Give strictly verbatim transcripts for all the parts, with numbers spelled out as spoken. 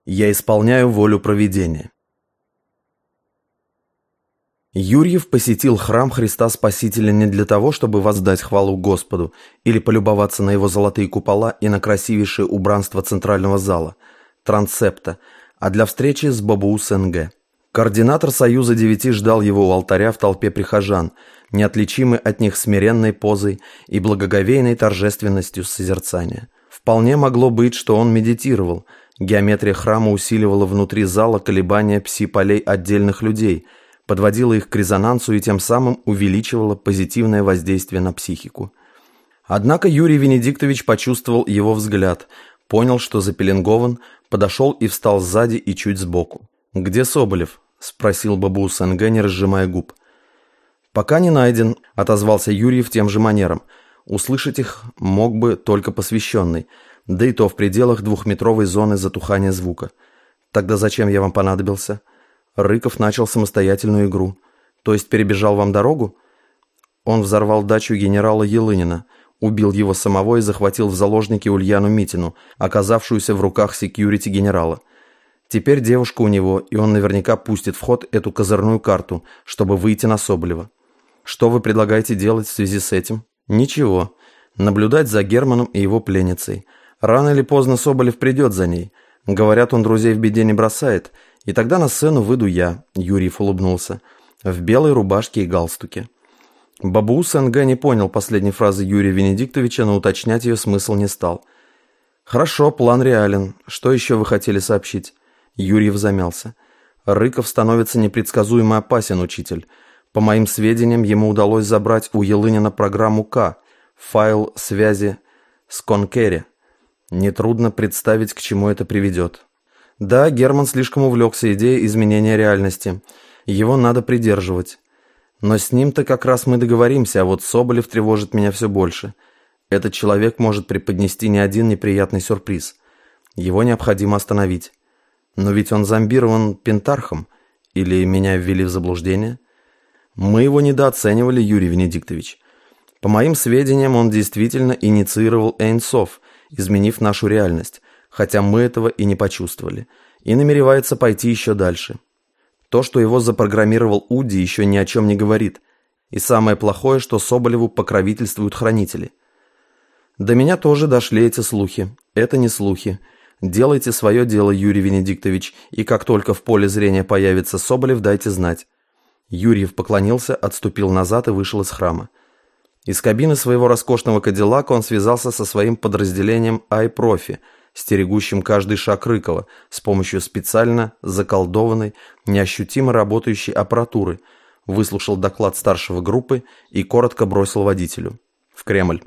Я исполняю волю провидения. Юрьев посетил храм Христа Спасителя не для того, чтобы воздать хвалу Господу или полюбоваться на его золотые купола и на красивейшее убранство центрального зала, трансепта, а для встречи с Бабуу-Сенге. Координатор Союза Девяти ждал его у алтаря в толпе прихожан, неотличимый от них смиренной позой и благоговейной торжественностью созерцания. Вполне могло быть, что он медитировал. Геометрия храма усиливала внутри зала колебания пси-полей отдельных людей, подводила их к резонансу и тем самым увеличивала позитивное воздействие на психику. Однако Юрий Венедиктович почувствовал его взгляд, понял, что запеленгован, подошел и встал сзади и чуть сбоку. «Где Соболев?» – спросил Бабуу-Сенге, не разжимая губ. «Пока не найден», – отозвался Юрьев тем же манером. Услышать их мог бы только посвященный, да и то в пределах двухметровой зоны затухания звука. «Тогда зачем я вам понадобился?» Рыков начал самостоятельную игру. «То есть перебежал вам дорогу?» Он взорвал дачу генерала Елынина, убил его самого и захватил в заложники Ульяну Митину, оказавшуюся в руках секьюрити генерала. Теперь девушка у него, и он наверняка пустит в ход эту козырную карту, чтобы выйти на Соболева. Что вы предлагаете делать в связи с этим? Ничего. Наблюдать за Германом и его пленницей. Рано или поздно Соболев придет за ней. Говорят, он друзей в беде не бросает. И тогда на сцену выйду я, Юрьев улыбнулся, в белой рубашке и галстуке. Бабуу-Сенге не понял последней фразы Юрия Венедиктовича, но уточнять ее смысл не стал. Хорошо, план реален. Что еще вы хотели сообщить? Юрьев замялся. Рыков становится непредсказуемо опасен, учитель. По моим сведениям, ему удалось забрать у Елынина программу К, файл связи с Конкере. Нетрудно представить, к чему это приведет. Да, Герман слишком увлекся идеей изменения реальности. Его надо придерживать. Но с ним-то как раз мы договоримся, а вот Соболев тревожит меня все больше. Этот человек может преподнести не один неприятный сюрприз. Его необходимо остановить. Но ведь он зомбирован Пентархом. Или меня ввели в заблуждение? Мы его недооценивали, Юрий Венедиктович. По моим сведениям, он действительно инициировал Эйнсов, изменив нашу реальность, хотя мы этого и не почувствовали, и намеревается пойти еще дальше. То, что его запрограммировал Уди, еще ни о чем не говорит. И самое плохое, что Соболеву покровительствуют хранители. До меня тоже дошли эти слухи. Это не слухи. Делайте свое дело, Юрий Венедиктович, и как только в поле зрения появится Соболев, дайте знать. Юрьев поклонился, отступил назад и вышел из храма. Из кабины своего роскошного кадиллака он связался со своим подразделением «Ай-Профи», стерегущим каждый шаг Рыкова, с помощью специально заколдованной, неощутимо работающей аппаратуры, выслушал доклад старшего группы и коротко бросил водителю. В Кремль.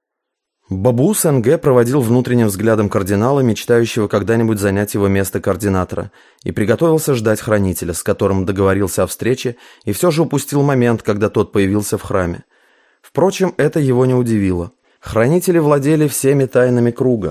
Бабуу-Сенге проводил внутренним взглядом кардинала, мечтающего когда-нибудь занять его место координатора, и приготовился ждать хранителя, с которым договорился о встрече, и все же упустил момент, когда тот появился в храме. Впрочем, это его не удивило. Хранители владели всеми тайнами круга.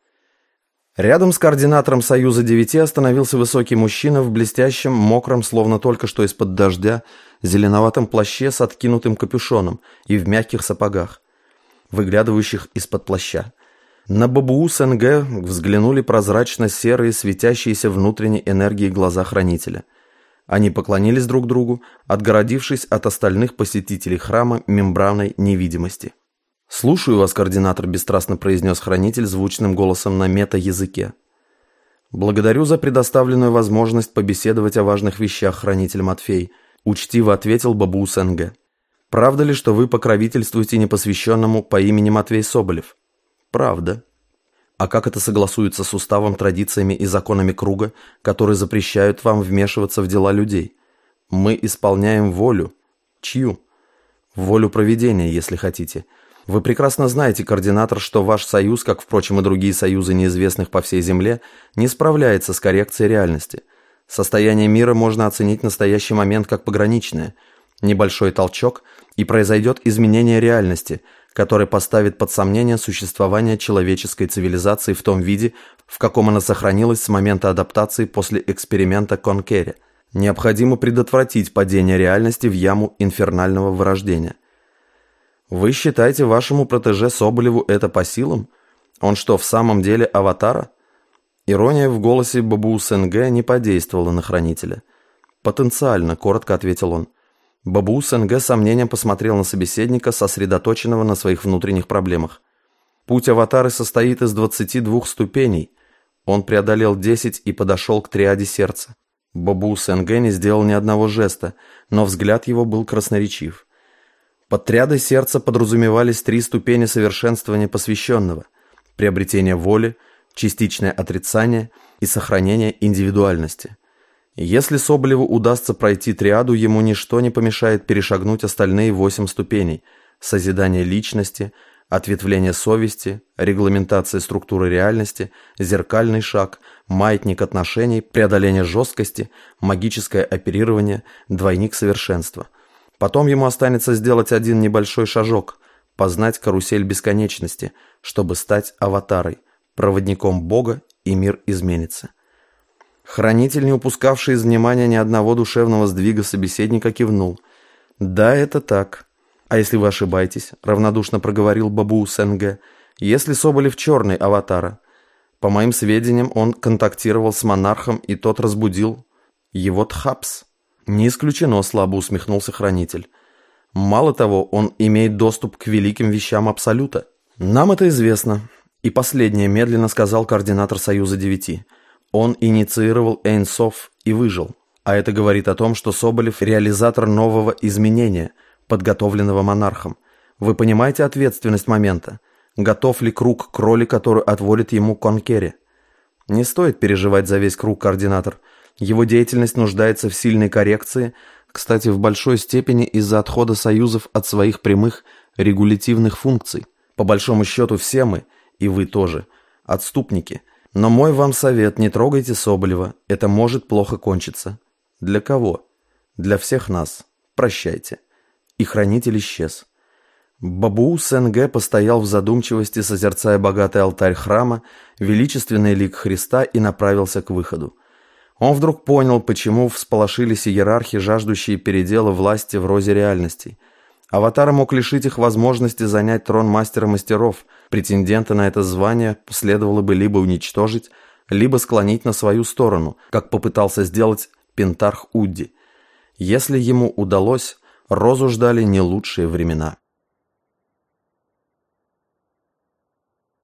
Рядом с координатором Союза Девяти остановился высокий мужчина в блестящем, мокром, словно только что из-под дождя, зеленоватом плаще с откинутым капюшоном и в мягких сапогах, выглядывающих из-под плаща. На Бабуу-Сенге взглянули прозрачно-серые, светящиеся внутренней энергией глаза хранителя. Они поклонились друг другу, отгородившись от остальных посетителей храма мембраной невидимости. «Слушаю вас, координатор», – бесстрастно произнес хранитель звучным голосом на мета-языке. «Благодарю за предоставленную возможность побеседовать о важных вещах, хранитель Матфей», – учтиво ответил Бабуу-Сенге. «Правда ли, что вы покровительствуете непосвященному по имени Матвей Соболев?» «Правда». «А как это согласуется с уставом, традициями и законами круга, которые запрещают вам вмешиваться в дела людей? Мы исполняем волю». «Чью?» «Волю провидения, если хотите. Вы прекрасно знаете, координатор, что ваш союз, как, впрочем, и другие союзы неизвестных по всей Земле, не справляется с коррекцией реальности. Состояние мира можно оценить в настоящий момент как пограничное. Небольшой толчок, и произойдет изменение реальности, которое поставит под сомнение существование человеческой цивилизации в том виде, в каком она сохранилась с момента адаптации после эксперимента Конкере. Необходимо предотвратить падение реальности в яму инфернального вырождения. Вы считаете вашему протеже Соболеву это по силам? Он что, в самом деле аватара? Ирония в голосе Бабуу-Сенге не подействовала на хранителя. «Потенциально», — коротко ответил он. Бабуу-Сенге с сомнением посмотрел на собеседника, сосредоточенного на своих внутренних проблемах. «Путь аватары состоит из двадцати двух ступеней. Он преодолел десять и подошел к триаде сердца». Бабуу-Сенге не сделал ни одного жеста, но взгляд его был красноречив. Под триадой сердца подразумевались три ступени совершенствования посвященного: приобретение воли, частичное отрицание и сохранение индивидуальности. Если Соболеву удастся пройти триаду, ему ничто не помешает перешагнуть остальные восемь ступеней: созидание личности, ответвление совести, регламентация структуры реальности, зеркальный шаг, маятник отношений, преодоление жесткости, магическое оперирование, двойник совершенства. Потом ему останется сделать один небольшой шажок, познать карусель бесконечности, чтобы стать аватарой, проводником Бога, и мир изменится. Хранитель, не упускавший из внимания ни одного душевного сдвига собеседника, кивнул. «Да, это так. А если вы ошибаетесь?» — равнодушно проговорил Бабуу-Сенге. «Если Соболев черный аватара? По моим сведениям, он контактировал с монархом, и тот разбудил его Тхапс». «Не исключено», — слабо усмехнулся хранитель. «Мало того, он имеет доступ к великим вещам Абсолюта». «Нам это известно». И последнее медленно сказал координатор Союза Девяти. Он инициировал Эйн-Соф и выжил. А это говорит о том, что Соболев – реализатор нового изменения, подготовленного монархом. Вы понимаете ответственность момента? Готов ли круг к роли, которую отводит ему Конкери? Не стоит переживать за весь круг, координатор. Его деятельность нуждается в сильной коррекции, кстати, в большой степени из-за отхода союзов от своих прямых регулятивных функций. По большому счету все мы, и вы тоже, отступники. Но мой вам совет: не трогайте Соболева, это может плохо кончиться. Для кого? Для всех нас. Прощайте. И хранитель исчез. Бабуу-Сенге постоял в задумчивости, созерцая богатый алтарь храма, величественный лик Христа, и направился к выходу. Он вдруг понял, почему всполошились иерархи, жаждущие передела власти в розе реальностей. Аватар мог лишить их возможности занять трон мастера мастеров. Претендента на это звание следовало бы либо уничтожить, либо склонить на свою сторону, как попытался сделать Пентарх Удди. Если ему удалось, Розу ждали не лучшие времена.